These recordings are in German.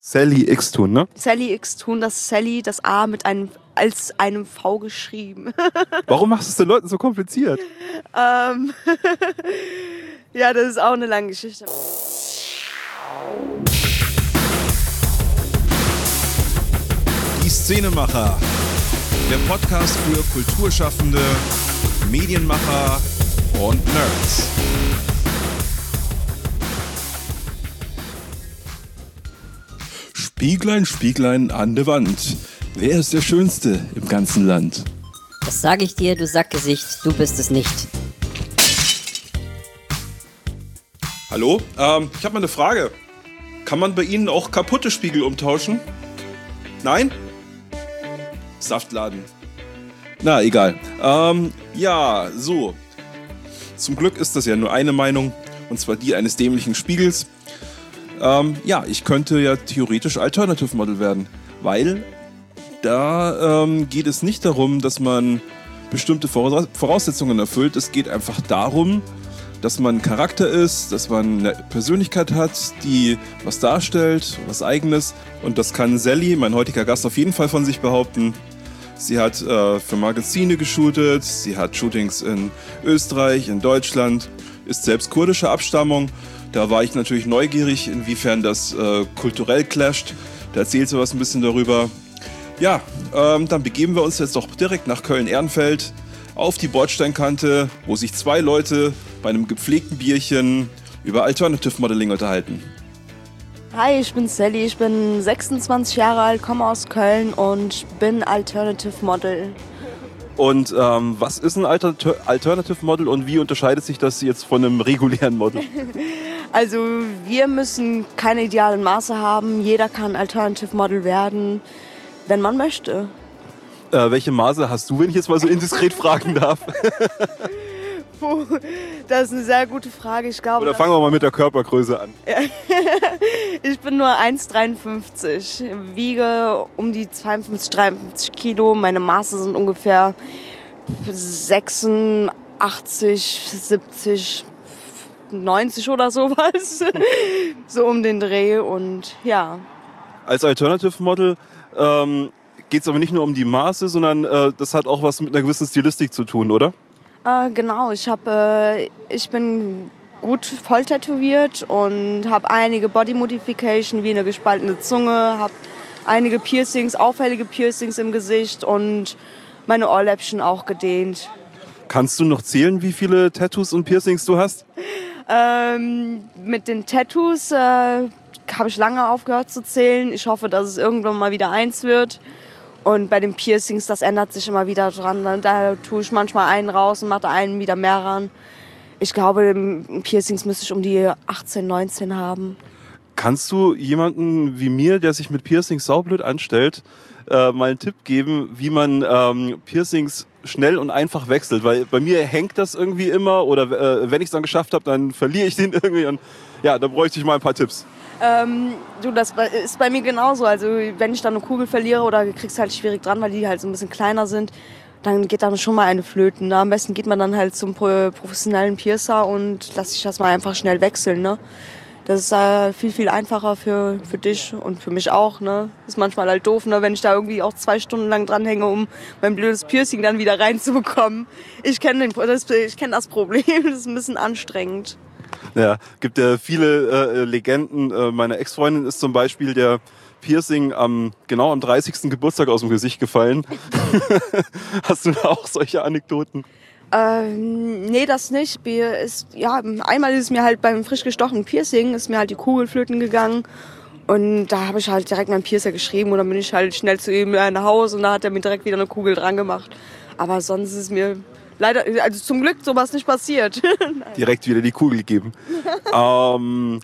Sally X-Tun, ne? Sally X-Tun, das Sally, das A als einem V geschrieben. Warum machst du es den Leuten so kompliziert? Ja, das ist auch eine lange Geschichte. Die Szenemacher, der Podcast für Kulturschaffende, Medienmacher und Nerds. Spieglein, Spieglein an der Wand. Wer ist der Schönste im ganzen Land? Das sage ich dir, du Sackgesicht, du bist es nicht. Hallo? Ich habe mal eine Frage. Kann man bei Ihnen auch kaputte Spiegel umtauschen? Nein? Saftladen. Na, egal. Ja, so. Zum Glück ist das ja nur eine Meinung, und zwar die eines dämlichen Spiegels. Ja, ich könnte ja theoretisch Alternative Model werden, weil da geht es nicht darum, dass man bestimmte Voraussetzungen erfüllt. Es geht einfach darum, dass man ein Charakter ist, dass man eine Persönlichkeit hat, die was darstellt, was Eigenes. Und das kann Sally, mein heutiger Gast, auf jeden Fall von sich behaupten. Sie hat für Magazine geshootet, sie hat Shootings in Österreich, in Deutschland, ist selbst kurdischer Abstammung. Da war ich natürlich neugierig, inwiefern das kulturell clasht. Da erzählt sie was ein bisschen darüber. Ja, dann begeben wir uns jetzt doch direkt nach Köln-Ehrenfeld auf die Bordsteinkante, wo sich zwei Leute bei einem gepflegten Bierchen über Alternative Modeling unterhalten. Hi, ich bin Sally, ich bin 26 Jahre alt, komme aus Köln und bin Alternative Model. Und was ist ein Alternative Model und wie unterscheidet sich das jetzt von einem regulären Model? Also wir müssen keine idealen Maße haben, jeder kann Alternative Model werden, wenn man möchte. Welche Maße hast du, wenn ich jetzt mal so indiskret fragen darf? Puh, das ist eine sehr gute Frage. Ich glaube, Oder fangen wir mal mit der Körpergröße an. Ich bin nur 1,53, wiege um die 52, 53 Kilo. Meine Maße sind ungefähr 86, 70, 90 oder sowas. So um den Dreh und ja. Als Alternative Model geht es aber nicht nur um die Maße, sondern das hat auch was mit einer gewissen Stilistik zu tun, oder? Genau, ich bin gut voll tätowiert und habe einige Body Modification wie eine gespaltene Zunge, habe einige Piercings, auffällige Piercings im Gesicht und meine Ohrläppchen auch gedehnt. Kannst du noch zählen, wie viele Tattoos und Piercings du hast? Mit den Tattoos habe ich lange aufgehört zu zählen. Ich hoffe, dass es irgendwann mal wieder eins wird. Und bei den Piercings, das ändert sich immer wieder dran. Da tue ich manchmal einen raus und mache da einen wieder mehr ran. Ich glaube, Piercings müsste ich um die 18, 19 haben. Kannst du jemanden wie mir, der sich mit Piercings saublöd anstellt, mal einen Tipp geben, wie man Piercings schnell und einfach wechselt? Weil bei mir hängt das irgendwie immer oder wenn ich es dann geschafft habe, dann verliere ich den irgendwie. Und ja, da bräuchte ich mal ein paar Tipps. Das ist bei mir genauso. Also wenn ich dann eine Kugel verliere oder kriegst halt schwierig dran, weil die halt so ein bisschen kleiner sind, dann geht dann schon mal eine flöten. Ne? Am besten geht man dann halt zum professionellen Piercer und lass sich das mal einfach schnell wechseln. Ne? Das ist viel, viel einfacher für dich und für mich auch. Ne? Ist manchmal halt doof, ne? Wenn ich da irgendwie auch 2 Stunden lang dranhänge, um mein blödes Piercing dann wieder reinzubekommen. Ich kenne das Problem, das ist ein bisschen anstrengend. Ja, gibt ja viele Legenden. Meine Ex-Freundin ist zum Beispiel der Piercing genau am 30. Geburtstag aus dem Gesicht gefallen. Hast du da auch solche Anekdoten? Nee, das nicht. Einmal ist mir halt beim frisch gestochenen Piercing ist mir halt die Kugel flöten gegangen. Und da habe ich halt direkt meinen Piercer geschrieben und dann bin ich halt schnell zu ihm nach Hause und da hat er mir direkt wieder eine Kugel dran gemacht. Aber sonst ist mir leider, also zum Glück sowas nicht passiert. Direkt wieder die Kugel geben. Wann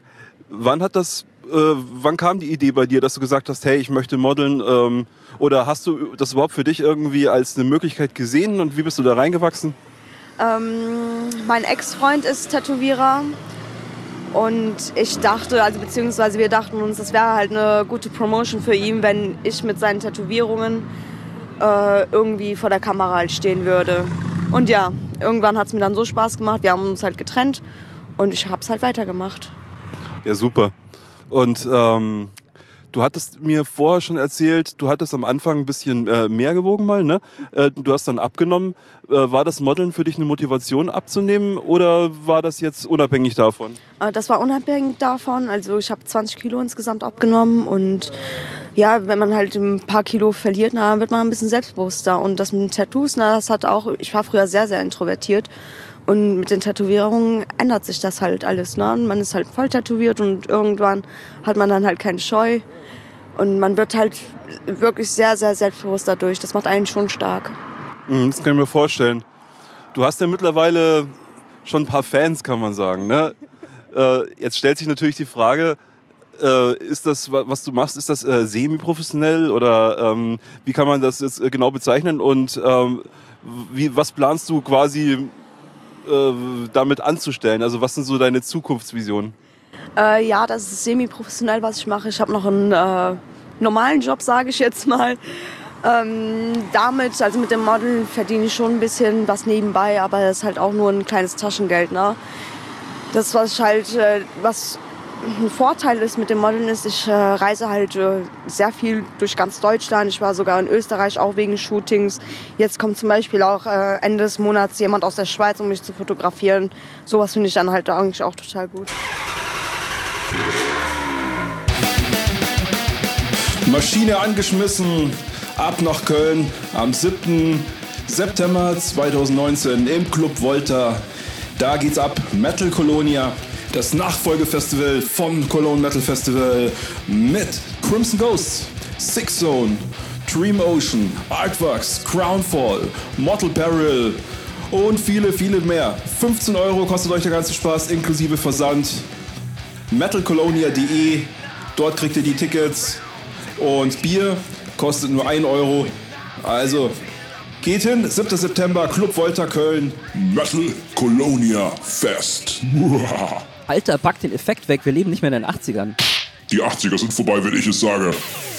kam die Idee bei dir, dass du gesagt hast, hey, ich möchte modeln? Oder hast du das überhaupt für dich irgendwie als eine Möglichkeit gesehen und wie bist du da reingewachsen? Mein Ex-Freund ist Tätowierer und wir dachten uns, das wäre halt eine gute Promotion für ihn, wenn ich mit seinen Tätowierungen irgendwie vor der Kamera halt stehen würde. Und ja, irgendwann hat es mir dann so Spaß gemacht, wir haben uns halt getrennt und ich habe es halt weitergemacht. Ja, super. Und Du hattest mir vorher schon erzählt, du hattest am Anfang ein bisschen mehr gewogen mal, ne? Du hast dann abgenommen. War das Modeln für dich eine Motivation abzunehmen oder war das jetzt unabhängig davon? Das war unabhängig davon. Also ich habe 20 Kilo insgesamt abgenommen und ja, wenn man halt ein paar Kilo verliert, na, wird man ein bisschen selbstbewusster. Und das mit den Tattoos, na, das hat auch, ich war früher sehr, sehr introvertiert. Und mit den Tätowierungen ändert sich das halt alles. Ne? Man ist halt voll tätowiert und irgendwann hat man dann halt keine Scheu. Und man wird halt wirklich sehr, sehr selbstbewusst dadurch. Das macht einen schon stark. Das kann ich mir vorstellen. Du hast ja mittlerweile schon ein paar Fans, kann man sagen. Ne? Jetzt stellt sich natürlich die Frage, ist das, was du machst, ist das semi-professionell oder wie kann man das jetzt genau bezeichnen? Und was planst du quasi damit anzustellen? Also was sind so deine Zukunftsvisionen? Ja, das ist semi-professionell, was ich mache. Ich habe noch einen normalen Job, sage ich jetzt mal. Damit, also mit dem Modeln verdiene ich schon ein bisschen was nebenbei, aber das ist halt auch nur ein kleines Taschengeld. Ne? Das, was halt, was ein Vorteil ist mit dem Modeln ist, ich reise halt sehr viel durch ganz Deutschland. Ich war sogar in Österreich auch wegen Shootings. Jetzt kommt zum Beispiel auch Ende des Monats jemand aus der Schweiz, um mich zu fotografieren. Sowas finde ich dann halt eigentlich auch total gut. Maschine angeschmissen, ab nach Köln am 7. September 2019 im Club Volta. Da geht's ab, Metal Colonia, das Nachfolgefestival vom Cologne Metal Festival mit Crimson Ghost, Six Zone, Dream Ocean, Artworks, Crownfall, Mortal Peril und viele, viele mehr. 15 € kostet euch der ganze Spaß inklusive Versand. metalcolonia.de, dort kriegt ihr die Tickets und Bier kostet nur 1 €. Also geht hin, 7. September, Club Volta Köln. Metal Colonia Fest. Alter, pack den Effekt weg, wir leben nicht mehr in den 80ern. Die 80er sind vorbei, wenn ich es sage.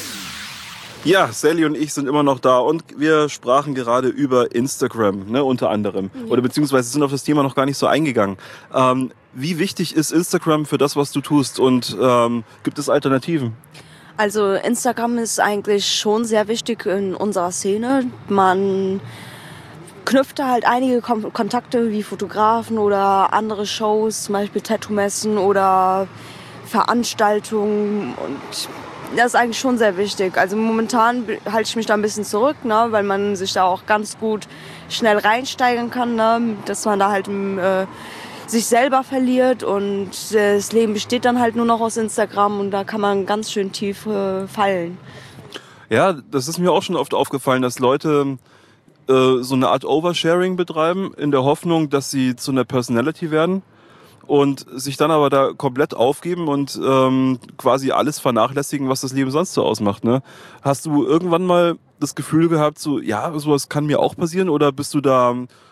Ja, Sally und ich sind immer noch da und wir sprachen gerade über Instagram, ne, unter anderem. Ja. Oder beziehungsweise sind auf das Thema noch gar nicht so eingegangen. Wie wichtig ist Instagram für das, was du tust und gibt es Alternativen? Also Instagram ist eigentlich schon sehr wichtig in unserer Szene. Man knüpft da halt einige Kontakte wie Fotografen oder andere Shows, zum Beispiel Tattoo-Messen oder Veranstaltungen. Und das ist eigentlich schon sehr wichtig. Also momentan halte ich mich da ein bisschen zurück, ne, weil man sich da auch ganz gut schnell reinsteigern kann, ne, dass man da halt sich selber verliert und das Leben besteht dann halt nur noch aus Instagram und da kann man ganz schön tief fallen. Ja, das ist mir auch schon oft aufgefallen, dass Leute so eine Art Oversharing betreiben, in der Hoffnung, dass sie zu einer Personality werden und sich dann aber da komplett aufgeben und quasi alles vernachlässigen, was das Leben sonst so ausmacht. Ne? Hast du irgendwann mal das Gefühl gehabt, so ja, sowas kann mir auch passieren, oder bist du da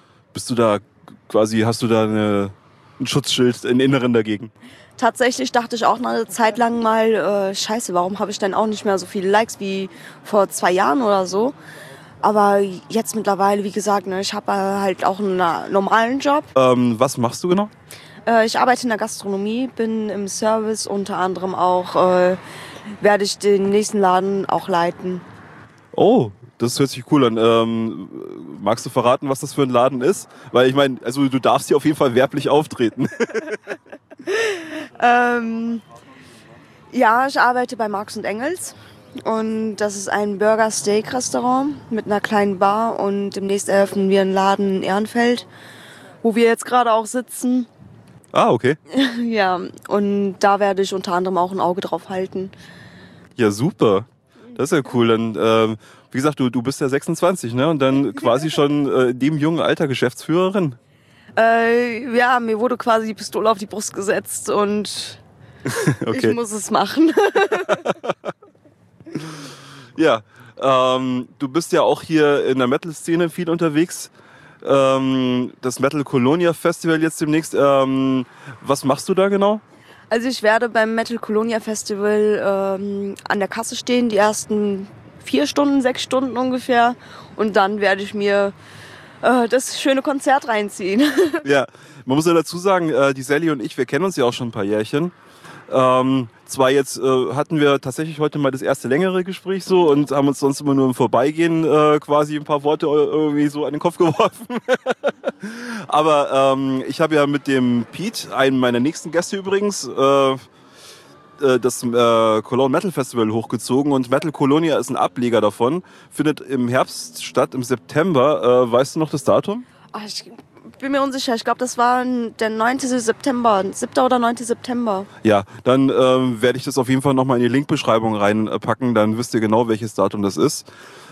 quasi, hast du da ein Schutzschild im Inneren dagegen? Tatsächlich dachte ich auch eine Zeit lang mal, scheiße, warum habe ich denn auch nicht mehr so viele Likes wie vor 2 Jahren oder so? Aber jetzt mittlerweile, wie gesagt, ne, ich habe halt auch einen normalen Job. Was machst du genau? Ich arbeite in der Gastronomie, bin im Service, unter anderem auch werde ich den nächsten Laden auch leiten. Oh, das hört sich cool an. Magst du verraten, was das für ein Laden ist? Weil ich meine, also du darfst hier auf jeden Fall werblich auftreten. Ja, ich arbeite bei Marx & Engels. Und das ist ein Burger-Steak-Restaurant mit einer kleinen Bar. Und demnächst eröffnen wir einen Laden in Ehrenfeld, wo wir jetzt gerade auch sitzen. Ah, okay. Ja, und da werde ich unter anderem auch ein Auge drauf halten. Ja, super. Das ist ja cool. Dann, wie gesagt, du bist ja 26, ne? Und dann quasi schon in dem jungen Alter Geschäftsführerin. Ja, mir wurde quasi die Pistole auf die Brust gesetzt und okay. Ich muss es machen. Ja, du bist ja auch hier in der Metal-Szene viel unterwegs. Das Metal Colonia Festival jetzt demnächst. Was machst du da genau? Also ich werde beim Metal Colonia Festival an der Kasse stehen, die ersten 4 Stunden, 6 Stunden ungefähr. Und dann werde ich mir das schöne Konzert reinziehen. Ja, man muss ja dazu sagen, die Sally und ich, wir kennen uns ja auch schon ein paar Jährchen. zwar jetzt hatten wir tatsächlich heute mal das erste längere Gespräch so und haben uns sonst immer nur im Vorbeigehen quasi ein paar Worte irgendwie so an den Kopf geworfen. Aber ich habe ja mit dem Pete, einem meiner nächsten Gäste übrigens, das Cologne Metal Festival hochgezogen und Metal Colonia ist ein Ableger davon. Findet im Herbst statt, im September. Weißt du noch das Datum? Ach, ich bin mir unsicher. Ich glaube, das war der 9. September. 7. oder 9. September. Ja, dann werde ich das auf jeden Fall nochmal in die Linkbeschreibung reinpacken. Dann wisst ihr genau, welches Datum das ist.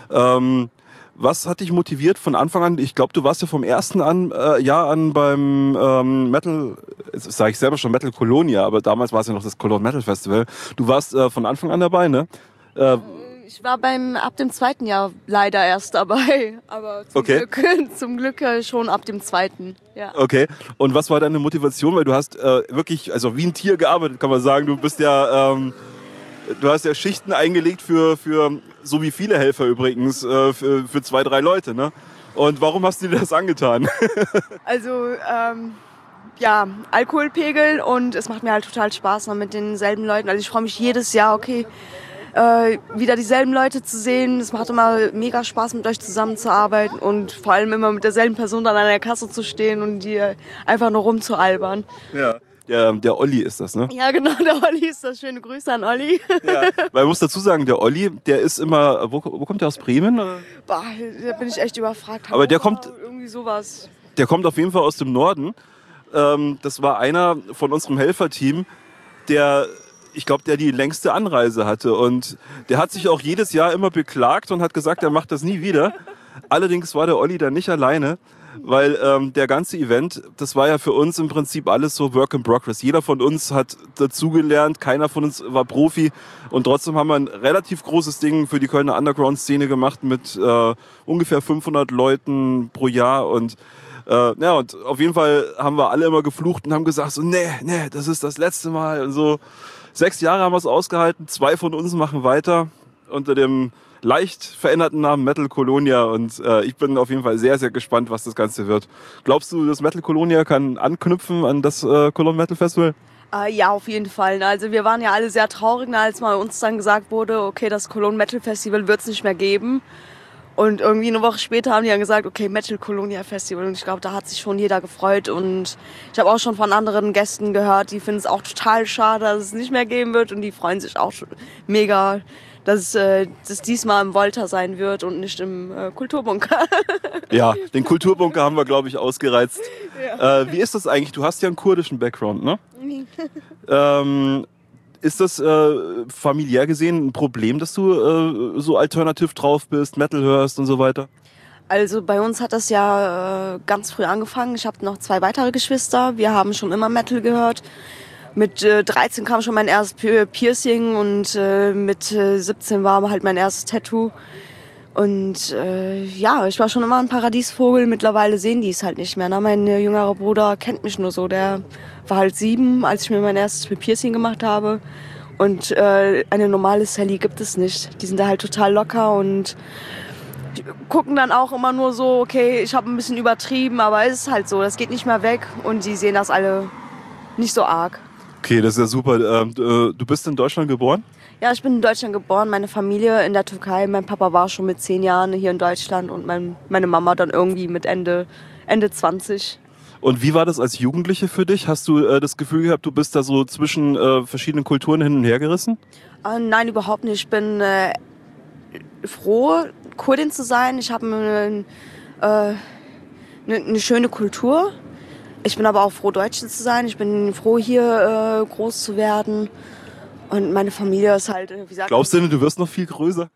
Was hat dich motiviert von Anfang an? Ich glaube, du warst ja vom ersten Jahr an beim Metal, jetzt sage ich selber schon Metal Colonia, aber damals war es ja noch das Cologne Metal Festival. Du warst von Anfang an dabei, ne? Ich war ab dem 2. Jahr leider erst dabei, aber zum Glück schon ab dem 2. Ja. Okay, und was war deine Motivation? Weil du hast wirklich, also wie ein Tier gearbeitet, kann man sagen. Du bist ja, du hast ja Schichten eingelegt für so wie viele Helfer übrigens, für 2, 3 Leute, ne? Und warum hast du dir das angetan? Also, ja, Alkoholpegel und es macht mir halt total Spaß noch mit denselben Leuten. Also ich freue mich jedes Jahr, wieder dieselben Leute zu sehen. Es macht immer mega Spaß, mit euch zusammenzuarbeiten und vor allem immer mit derselben Person dann an der Kasse zu stehen und die einfach nur rumzualbern. Ja. Der Olli ist das, ne? Ja, genau, der Olli ist das. Schöne Grüße an Olli. Ja, weil ich muss dazu sagen, der Olli, der ist immer, wo kommt der aus Bremen? Boah, da bin ich echt überfragt. Aber der kommt, irgendwie sowas. Der kommt auf jeden Fall aus dem Norden. Das war einer von unserem Helferteam, der die längste Anreise hatte. Und der hat sich auch jedes Jahr immer beklagt und hat gesagt, er macht das nie wieder. Allerdings war der Olli dann nicht alleine. Weil der ganze Event, das war ja für uns im Prinzip alles so Work in Progress. Jeder von uns hat dazugelernt, keiner von uns war Profi und trotzdem haben wir ein relativ großes Ding für die Kölner Underground-Szene gemacht mit ungefähr 500 Leuten pro Jahr und und auf jeden Fall haben wir alle immer geflucht und haben gesagt so, nee, das ist das letzte Mal und so. 6 Jahre haben wir es ausgehalten, 2 von uns machen weiter unter dem leicht veränderten Namen Metal Colonia und ich bin auf jeden Fall sehr, sehr gespannt, was das Ganze wird. Glaubst du, das Metal Colonia kann anknüpfen an das Cologne Metal Festival? Ja, auf jeden Fall. Also wir waren ja alle sehr traurig, als mal uns dann gesagt wurde, okay, das Cologne Metal Festival wird es nicht mehr geben. Und irgendwie eine Woche später haben die dann gesagt, okay, Metal Colonia Festival. Und ich glaube, da hat sich schon jeder gefreut. Und ich habe auch schon von anderen Gästen gehört, die finden es auch total schade, dass es nicht mehr geben wird. Und die freuen sich auch schon mega, dass es diesmal im Volta sein wird und nicht im Kulturbunker. Ja, den Kulturbunker haben wir, glaube ich, ausgereizt. Ja. Wie ist das eigentlich? Du hast ja einen kurdischen Background, ne? Ist das familiär gesehen ein Problem, dass du so alternativ drauf bist, Metal hörst und so weiter? Also bei uns hat das ja ganz früh angefangen. Ich habe noch 2 weitere Geschwister. Wir haben schon immer Metal gehört. Mit 13 kam schon mein erstes Piercing und mit 17 war halt mein erstes Tattoo. Und ich war schon immer ein Paradiesvogel. Mittlerweile sehen die es halt nicht mehr. Ne? Mein jüngerer Bruder kennt mich nur so. Der war halt 7, als ich mir mein erstes Piercing gemacht habe. Und eine normale Sally gibt es nicht. Die sind da halt total locker und gucken dann auch immer nur so, okay, ich habe ein bisschen übertrieben, aber es ist halt so, das geht nicht mehr weg. Und die sehen das alle nicht so arg. Okay, das ist ja super. Du bist in Deutschland geboren? Ja, ich bin in Deutschland geboren, meine Familie in der Türkei. Mein Papa war schon mit 10 Jahren hier in Deutschland und meine Mama dann irgendwie mit Ende 20. Und wie war das als Jugendliche für dich? Hast du das Gefühl gehabt, du bist da so zwischen verschiedenen Kulturen hin und her gerissen? Nein, überhaupt nicht. Ich bin froh, Kurdin zu sein. Ich habe eine schöne Kultur. Ich bin aber auch froh, Deutsche zu sein. Ich bin froh, hier groß zu werden. Und meine Familie ist halt, wie sagt Glaubst du, du wirst noch viel größer?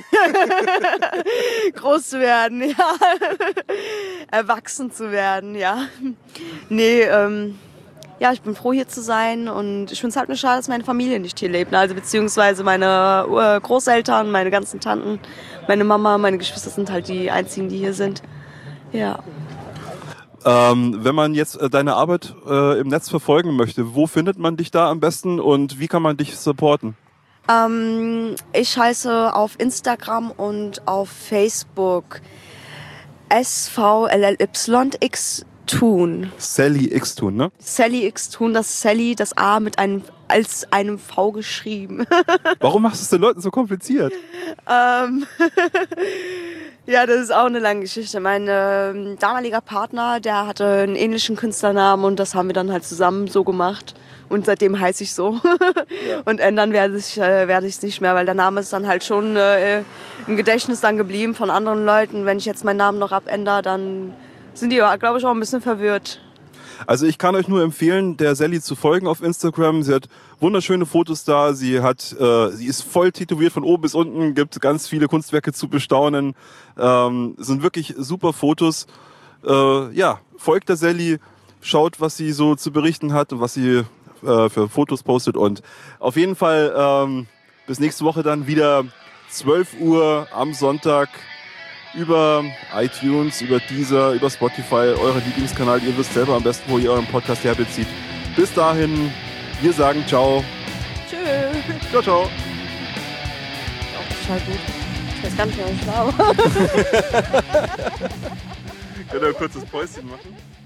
Groß zu werden, ja. Erwachsen zu werden, ja. Nee, ja, ich bin froh, hier zu sein. Und ich finde es halt nur schade, dass meine Familie nicht hier lebt. Also beziehungsweise meine Großeltern, meine ganzen Tanten, meine Mama, meine Geschwister sind halt die einzigen, die hier sind. Ja. Wenn man jetzt deine Arbeit im Netz verfolgen möchte, wo findet man dich da am besten und wie kann man dich supporten? Ich heiße auf Instagram und auf Facebook SVLLYX Thun. Sally X Thun, ne? Sally X Thun, das Sally, das A mit einem V geschrieben. Warum machst du es den Leuten so kompliziert? Ja, das ist auch eine lange Geschichte. Mein damaliger Partner, der hatte einen ähnlichen Künstlernamen und das haben wir dann halt zusammen so gemacht. Und seitdem heiße ich so. Ja. Und ändern werde ich es nicht mehr, weil der Name ist dann halt schon im Gedächtnis dann geblieben von anderen Leuten. Wenn ich jetzt meinen Namen noch abändere, dann sind die, glaube ich, auch ein bisschen verwirrt. Also ich kann euch nur empfehlen, der Sally zu folgen auf Instagram. Sie hat wunderschöne Fotos da. Sie ist voll tätowiert von oben bis unten, gibt ganz viele Kunstwerke zu bestaunen. Sind wirklich super Fotos. Folgt der Sally, schaut, was sie so zu berichten hat und was sie für Fotos postet. Und auf jeden Fall bis nächste Woche dann wieder 12 Uhr am Sonntag. Über iTunes, über Deezer, über Spotify, euer Lieblingskanal. Ihr wisst selber am besten, wo ihr euren Podcast herbezieht. Bis dahin, wir sagen ciao. Tschüss. Ciao, ciao. Auch total gut. Ich weiß gar nicht mehr, was ich glaube. Können wir ein kurzes Päuschen machen?